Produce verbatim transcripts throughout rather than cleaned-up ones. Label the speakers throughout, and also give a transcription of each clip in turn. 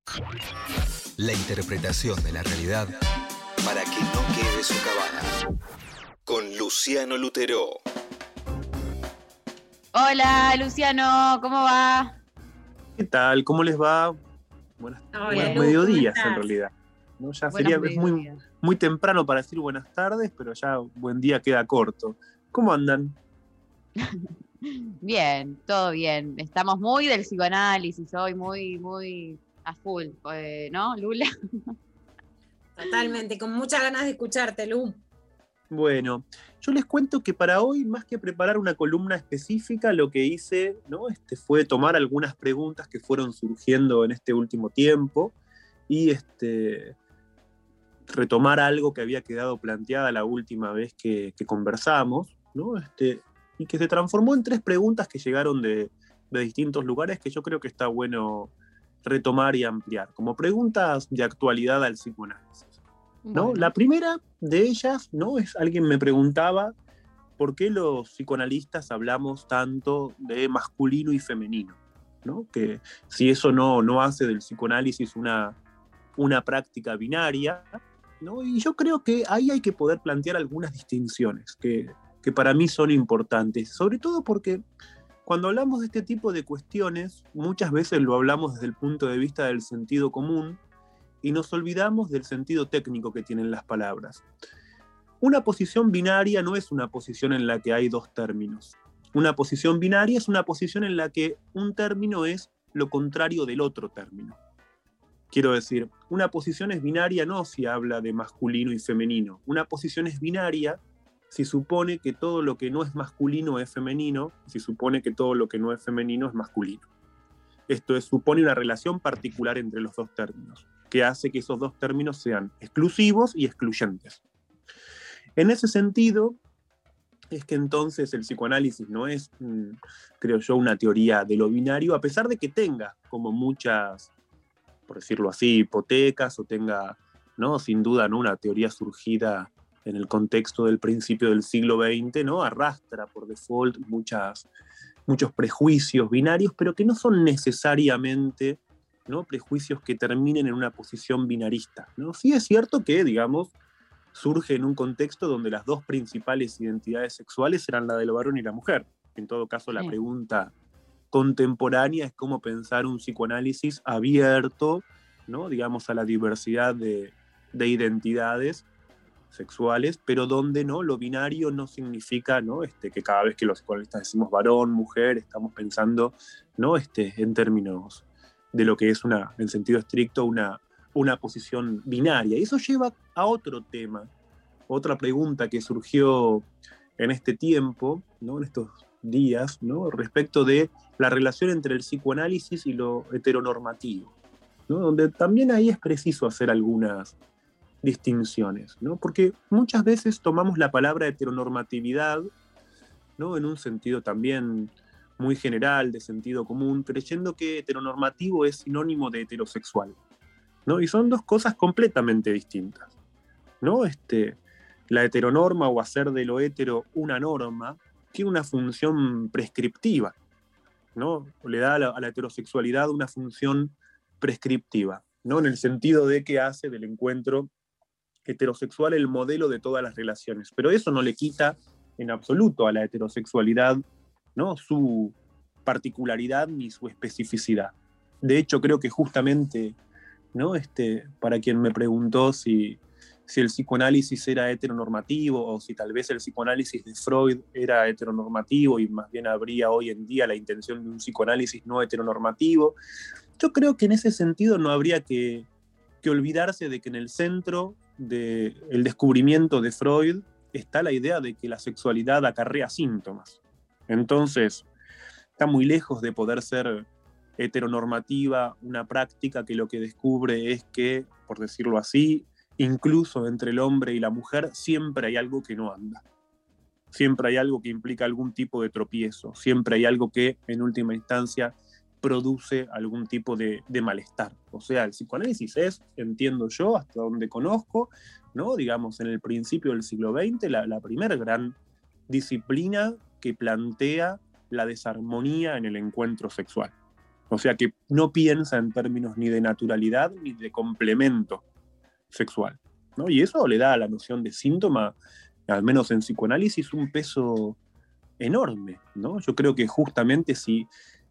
Speaker 1: La interpretación de la realidad para que no quede socavada. Con Luciano Lutero.
Speaker 2: Hola, Luciano, ¿cómo va?
Speaker 3: ¿Qué tal? ¿Cómo les va? Buenas,
Speaker 2: Hola,
Speaker 3: buenos
Speaker 2: Lu,
Speaker 3: mediodías
Speaker 2: ¿cómo
Speaker 3: en
Speaker 2: estás?
Speaker 3: realidad. ¿No? Ya
Speaker 2: Buenos
Speaker 3: sería es muy,
Speaker 2: mediodías.
Speaker 3: muy temprano para decir buenas tardes, pero ya buen día queda corto. ¿Cómo andan?
Speaker 2: Bien, todo bien. Estamos muy del psicoanálisis hoy, muy, muy a full, eh, ¿no, Lula?
Speaker 4: Totalmente, con muchas ganas de escucharte, Lu.
Speaker 3: Bueno, yo les cuento que para hoy, más que preparar una columna específica, lo que hice, ¿no? este, fue tomar algunas preguntas que fueron surgiendo en este último tiempo y este, retomar algo que había quedado planteada la última vez que, que conversamos, ¿no? Este, y que se transformó en tres preguntas que llegaron de, de distintos lugares que yo creo que está bueno retomar y ampliar, como preguntas de actualidad al psicoanálisis. ¿No?
Speaker 2: Bueno.
Speaker 3: La primera de ellas, ¿no? Es alguien me preguntaba por qué los psicoanalistas hablamos tanto de masculino y femenino, ¿no? Que si eso no, no hace del psicoanálisis una, una práctica binaria, ¿no? Y yo creo que ahí hay que poder plantear algunas distinciones que, que para mí son importantes, sobre todo porque cuando hablamos de este tipo de cuestiones, muchas veces lo hablamos desde el punto de vista del sentido común, y nos olvidamos del sentido técnico que tienen las palabras. Una posición binaria no es una posición en la que hay dos términos. Una posición binaria es una posición en la que un término es lo contrario del otro término. Quiero decir, una posición es binaria no si habla de masculino y femenino. Una posición es binaria si supone que todo lo que no es masculino es femenino, si supone que todo lo que no es femenino es masculino. Esto es, supone una relación particular entre los dos términos, que hace que esos dos términos sean exclusivos y excluyentes. En ese sentido, es que entonces el psicoanálisis no es, creo yo, una teoría de lo binario, a pesar de que tenga como muchas, por decirlo así, hipotecas, o tenga, ¿no? Sin duda, ¿no? Una teoría surgida en el contexto del principio del siglo veinte, ¿no? Arrastra por default muchas... muchos prejuicios binarios, pero que no son necesariamente, ¿no? prejuicios que terminen en una posición binarista, ¿no? Sí es cierto que, digamos, surge en un contexto donde las dos principales identidades sexuales eran la del varón y la mujer. En todo caso, la
Speaker 2: Sí.
Speaker 3: pregunta contemporánea es cómo pensar un psicoanálisis abierto, ¿no? digamos, a la diversidad de, de identidades sexuales, pero donde ¿no? lo binario no significa ¿no? Este, que cada vez que los psicoanalistas decimos varón, mujer, estamos pensando ¿no? este, en términos de lo que es una, en sentido estricto una, una posición binaria. Y eso lleva a otro tema, otra pregunta que surgió en este tiempo, ¿no? en estos días, ¿no? respecto de la relación entre el psicoanálisis y lo heteronormativo, ¿no? donde también ahí es preciso hacer algunas distinciones, ¿no? Porque muchas veces tomamos la palabra heteronormatividad, ¿no? en un sentido también muy general, de sentido común, creyendo que heteronormativo es sinónimo de heterosexual, ¿no? Y son dos cosas completamente distintas, ¿no? Este, la heteronorma, o hacer de lo hetero una norma, tiene una función prescriptiva, ¿no? Le da a la, a la heterosexualidad una función prescriptiva, ¿no? En el sentido de que hace del encuentro heterosexual el modelo de todas las relaciones, pero eso no le quita en absoluto a la heterosexualidad, ¿no? su particularidad ni su especificidad. De hecho, creo que justamente, ¿no? este, para quien me preguntó si, si el psicoanálisis era heteronormativo, o si tal vez el psicoanálisis de Freud era heteronormativo y más bien habría hoy en día la intención de un psicoanálisis no heteronormativo, yo creo que en ese sentido no habría que, que olvidarse de que en el centro del descubrimiento de Freud está la idea de que la sexualidad acarrea síntomas. Entonces, está muy lejos de poder ser heteronormativa una práctica que lo que descubre es que, por decirlo así, incluso entre el hombre y la mujer siempre hay algo que no anda. Siempre hay algo que implica algún tipo de tropiezo. Siempre hay algo que, en última instancia, produce algún tipo de, de malestar. O sea, el psicoanálisis es, entiendo yo, hasta donde conozco, ¿no? digamos, en el principio del siglo veinte, la, la primera gran disciplina que plantea la desarmonía en el encuentro sexual. O sea que no piensa en términos ni de naturalidad ni de complemento sexual, ¿no? Y eso le da a la noción de síntoma, al menos en psicoanálisis, un peso enorme, ¿no? Yo creo que justamente si,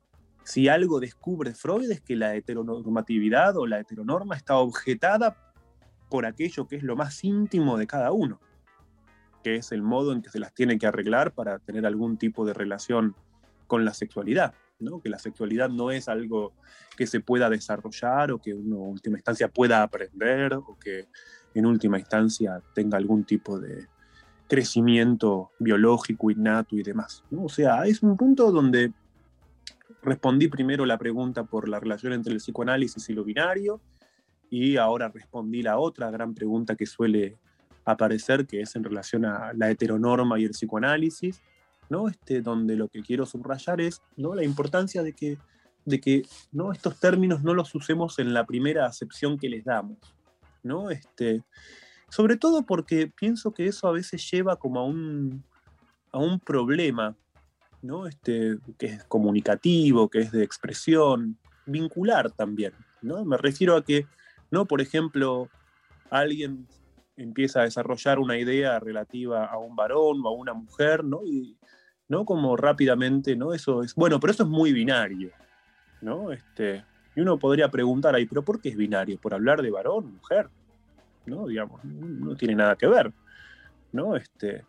Speaker 3: si algo descubre Freud es que la heteronormatividad o la heteronorma está objetada por aquello que es lo más íntimo de cada uno, que es el modo en que se las tiene que arreglar para tener algún tipo de relación con la sexualidad, ¿no? Que la sexualidad no es algo que se pueda desarrollar o que uno en última instancia pueda aprender o que en última instancia tenga algún tipo de crecimiento biológico, innato y demás, ¿no? O sea, es un punto donde respondí primero la pregunta por la relación entre el psicoanálisis y lo binario, y ahora respondí la otra gran pregunta que suele aparecer, que es en relación a la heteronorma y el psicoanálisis, ¿no? Este, donde lo que quiero subrayar es, ¿no?, la importancia de que, de que, ¿no?, estos términos no los usemos en la primera acepción que les damos, ¿no? Este, sobre todo porque pienso que eso a veces lleva como a un, a un problema, ¿no? Este, que es comunicativo, que es de expresión, vincular también, ¿no? Me refiero a que, ¿no?, por ejemplo, alguien empieza a desarrollar una idea relativa a un varón o a una mujer, ¿no? Y, ¿no?, como rápidamente, ¿no? Eso es, bueno, pero eso es muy binario, ¿no? Este, y uno podría preguntar ahí, ¿pero por qué es binario? ¿Por hablar de varón, mujer? ¿No? Digamos, no tiene nada que ver, ¿no? Este,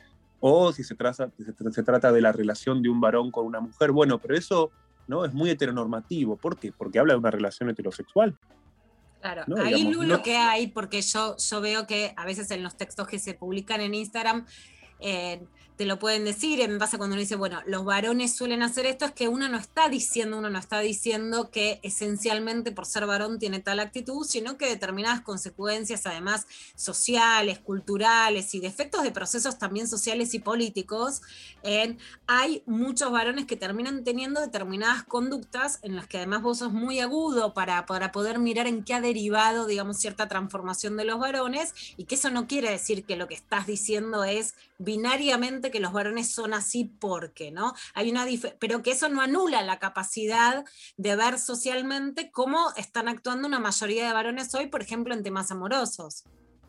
Speaker 3: o si se trata, se, se trata de la relación de un varón con una mujer, bueno, pero eso, ¿no?, es muy heteronormativo. ¿Por qué? Porque habla de una relación heterosexual.
Speaker 4: Claro,
Speaker 3: ¿No?
Speaker 4: ahí
Speaker 3: Digamos,
Speaker 4: Lu,
Speaker 3: no...
Speaker 4: lo que hay, porque yo, yo veo que a veces en los textos que se publican en Instagram, eh, te lo pueden decir, me pasa cuando uno dice, bueno, los varones suelen hacer esto, es que uno no está diciendo, uno no está diciendo que esencialmente por ser varón tiene tal actitud, sino que determinadas consecuencias, además sociales, culturales y de efectos de procesos también sociales y políticos, eh, hay muchos varones que terminan teniendo determinadas conductas en las que además vos sos muy agudo para, para poder mirar en qué ha derivado, digamos, cierta transformación de los varones, y que eso no quiere decir que lo que estás diciendo es binariamente que los varones son así porque, ¿no? Hay una dif- pero que eso no anula la capacidad de ver socialmente cómo están actuando una mayoría de varones hoy, por ejemplo, en temas amorosos.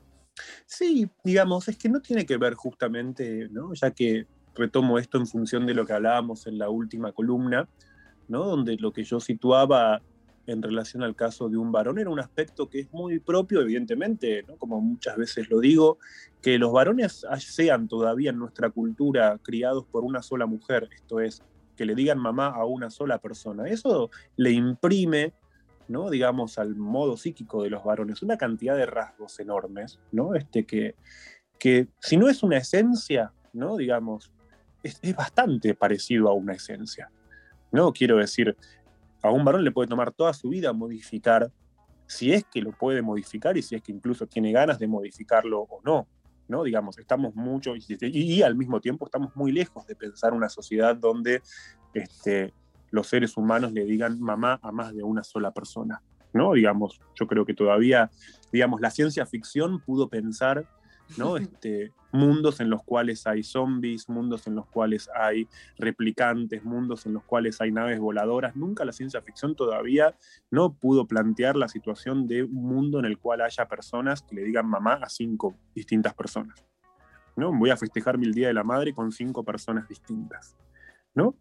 Speaker 3: Sí, digamos, es que no tiene que ver justamente, ¿no?, ya que retomo esto en función de lo que hablábamos en la última columna, ¿no?, donde lo que yo situaba en relación al caso de un varón era un aspecto que es muy propio, evidentemente, ¿no?, como muchas veces lo digo, que los varones sean todavía en nuestra cultura criados por una sola mujer, esto es, que le digan mamá a una sola persona. Eso le imprime, ¿no?, digamos, al modo psíquico de los varones una cantidad de rasgos enormes, ¿no?, este, que, que si no es una esencia, ¿no?, digamos, es, es bastante parecido a una esencia, ¿no? Quiero decir, a un varón le puede tomar toda su vida modificar, si es que lo puede modificar y si es que incluso tiene ganas de modificarlo o no, ¿no? Digamos, estamos mucho, y, y, y al mismo tiempo estamos muy lejos de pensar una sociedad donde este, los seres humanos le digan mamá a más de una sola persona, ¿no? Digamos, yo creo que todavía, digamos, la ciencia ficción pudo pensar, ¿no?, este, mundos en los cuales hay zombies, mundos en los cuales hay replicantes, mundos en los cuales hay naves voladoras. Nunca la ciencia ficción todavía no pudo plantear la situación de un mundo en el cual haya personas que le digan mamá a cinco distintas personas, ¿no? Voy a festejar mi Día de la Madre con cinco personas distintas, ¿no?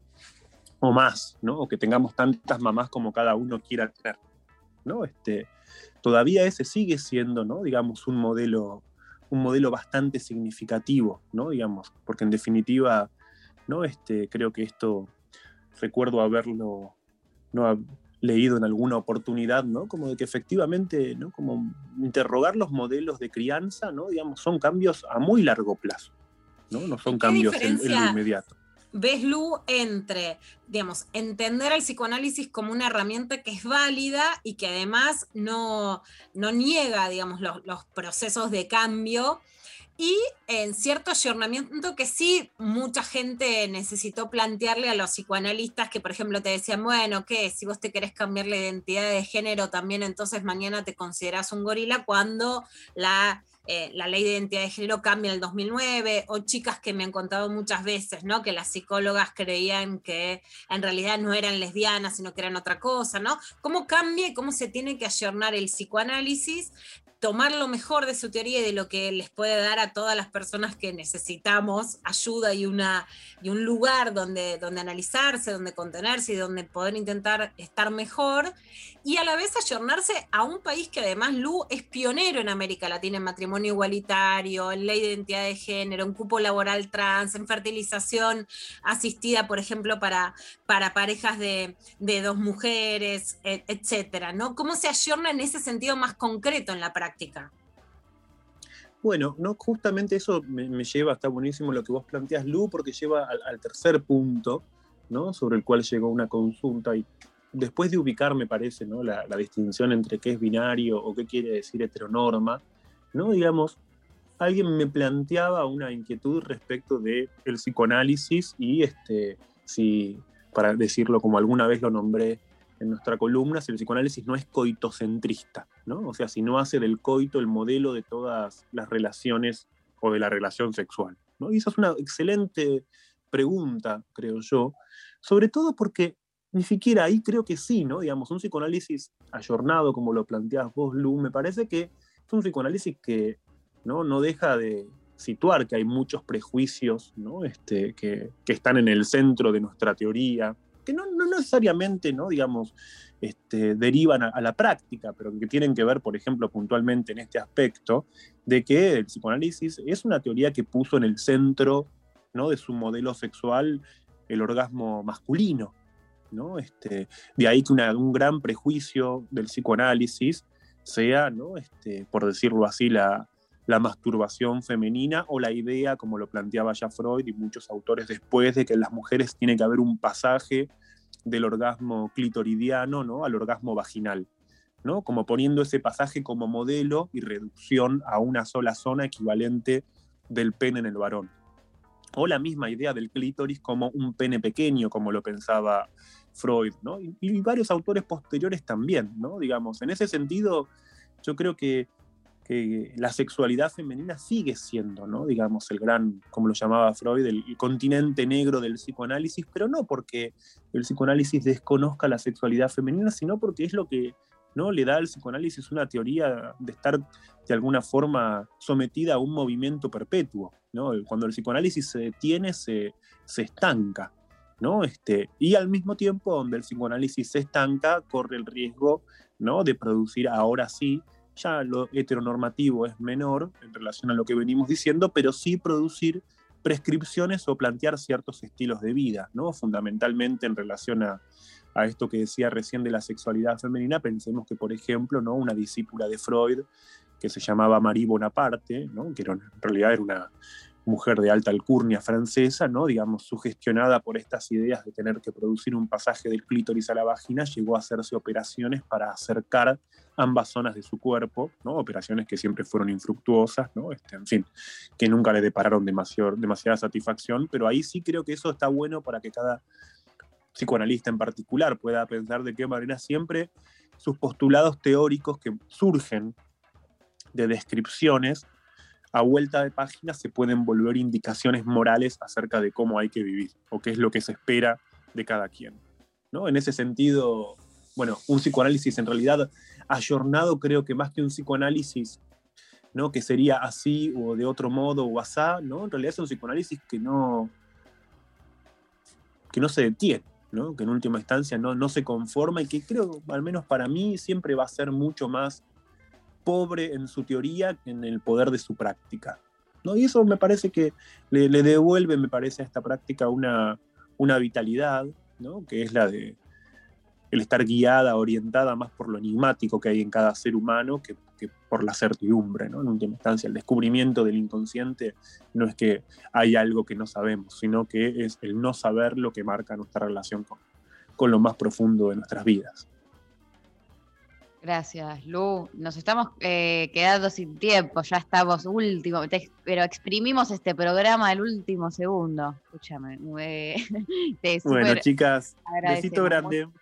Speaker 3: O más, ¿no? O que tengamos tantas mamás como cada uno quiera tener, ¿no? Este, todavía ese sigue siendo, ¿no?, digamos, un modelo un modelo bastante significativo, ¿no?, digamos, porque en definitiva, ¿no?, este, creo que esto recuerdo haberlo, ¿no?, leído en alguna oportunidad, ¿no?, como de que efectivamente, ¿no?, como interrogar los modelos de crianza, ¿no?, digamos, son cambios a muy largo plazo, ¿no? No son cambios en, en lo inmediato.
Speaker 4: ¿Ves, Lu, entre, digamos, entender el psicoanálisis como una herramienta que es válida y que además no, no niega, digamos, los, los procesos de cambio, y en cierto ayornamiento que sí mucha gente necesitó plantearle a los psicoanalistas que, por ejemplo, te decían, bueno, ¿qué? Si vos te querés cambiar la identidad de género también, entonces mañana te considerás un gorila, cuando la eh, la ley de identidad de género cambia en el dos mil nueve, o chicas que me han contado muchas veces, ¿no? Que las psicólogas creían que en realidad no eran lesbianas, sino que eran otra cosa, ¿no? ¿Cómo cambia y cómo se tiene que ayornar el psicoanálisis? Tomar lo mejor de su teoría y de lo que les puede dar a todas las personas que necesitamos ayuda y, una, y un lugar donde, donde analizarse, donde contenerse y donde poder intentar estar mejor, y a la vez ayornarse a un país que además, Lu, es pionero en América Latina en matrimonio igualitario, en ley de identidad de género, en cupo laboral trans, en fertilización asistida, por ejemplo, para, para parejas de, de dos mujeres, et, etcétera, ¿no? ¿Cómo se ayorna en ese sentido más concreto en la práctica?
Speaker 3: Bueno, no, justamente eso me, me lleva, está buenísimo lo que vos planteás, Lu, porque lleva al, al tercer punto, ¿no? Sobre el cual llegó una consulta, y después de ubicar, me parece, ¿no? la, la distinción entre qué es binario o qué quiere decir heteronorma, ¿no? Digamos, alguien me planteaba una inquietud respecto del psicoanálisis y, este, si, para decirlo como alguna vez lo nombré en nuestra columna, si el psicoanálisis no es coitocentrista, ¿no? O sea, si no hace del coito el modelo de todas las relaciones o de la relación sexual, ¿no? Y esa es una excelente pregunta, creo yo, sobre todo porque ni siquiera ahí creo que sí, ¿no? Digamos, un psicoanálisis ayornado, como lo planteás vos, Lu, me parece que es un psicoanálisis que no, no deja de situar que hay muchos prejuicios, ¿no? este, que, que están en el centro de nuestra teoría, que no, no necesariamente, ¿no? digamos, este, derivan a, a la práctica, pero que tienen que ver, por ejemplo, puntualmente en este aspecto, de que el psicoanálisis es una teoría que puso en el centro, ¿no? de su modelo sexual el orgasmo masculino, ¿no? Este, de ahí que una, un gran prejuicio del psicoanálisis sea, ¿no? este, por decirlo así, la, la masturbación femenina, o la idea, como lo planteaba ya Freud y muchos autores después, de que en las mujeres tiene que haber un pasaje del orgasmo clitoridiano, ¿no? al orgasmo vaginal, ¿no? como poniendo ese pasaje como modelo y reducción a una sola zona equivalente del pene en el varón. O la misma idea del clítoris como un pene pequeño, como lo pensaba Freud, ¿no? y, y varios autores posteriores también, ¿no? Digamos, en ese sentido, yo creo que que la sexualidad femenina sigue siendo, ¿no? digamos, el gran, como lo llamaba Freud, el, el continente negro del psicoanálisis, pero no porque el psicoanálisis desconozca la sexualidad femenina, sino porque es lo que, ¿no? le da al psicoanálisis una teoría de estar de alguna forma sometida a un movimiento perpetuo, ¿no? Cuando el psicoanálisis se detiene, se, se estanca, ¿no? Este, y al mismo tiempo, donde el psicoanálisis se estanca, corre el riesgo, ¿no? de producir, ahora sí, ya lo heteronormativo es menor en relación a lo que venimos diciendo, pero sí producir prescripciones o plantear ciertos estilos de vida, ¿no? fundamentalmente en relación a, a esto que decía recién de la sexualidad femenina. Pensemos que, por ejemplo, ¿no? una discípula de Freud, que se llamaba Marie Bonaparte, ¿no? que era, en realidad era una mujer de alta alcurnia francesa, ¿no? digamos, sugestionada por estas ideas de tener que producir un pasaje del clítoris a la vagina, llegó a hacerse operaciones para acercar ambas zonas de su cuerpo, ¿no? operaciones que siempre fueron infructuosas, ¿no? este, en fin, que nunca le depararon demasiado, demasiada satisfacción, pero ahí sí creo que eso está bueno para que cada psicoanalista en particular pueda pensar de qué manera siempre sus postulados teóricos que surgen de descripciones a vuelta de página se pueden volver indicaciones morales acerca de cómo hay que vivir o qué es lo que se espera de cada quien, ¿no? En ese sentido, bueno, un psicoanálisis en realidad ayornado, creo que más que un psicoanálisis, ¿no? que sería así o de otro modo o asá, ¿no? En realidad es un psicoanálisis que no, que no se detiene, ¿no? que en última instancia no, no se conforma, y que creo, al menos para mí, siempre va a ser mucho más pobre en su teoría que en el poder de su práctica, ¿no? Y eso me parece que le, le devuelve, me parece, a esta práctica una, una vitalidad, ¿no? que es la de el estar guiada, orientada más por lo enigmático que hay en cada ser humano que, que por la certidumbre, ¿no? En última instancia, el descubrimiento del inconsciente no es que hay algo que no sabemos, sino que es el no saber lo que marca nuestra relación con, con lo más profundo de nuestras vidas.
Speaker 2: Gracias, Lu. Nos estamos eh, quedando sin tiempo, ya estamos último, te, pero exprimimos este programa al último segundo. Escúchame. Eh, te
Speaker 3: bueno, chicas, besito grande.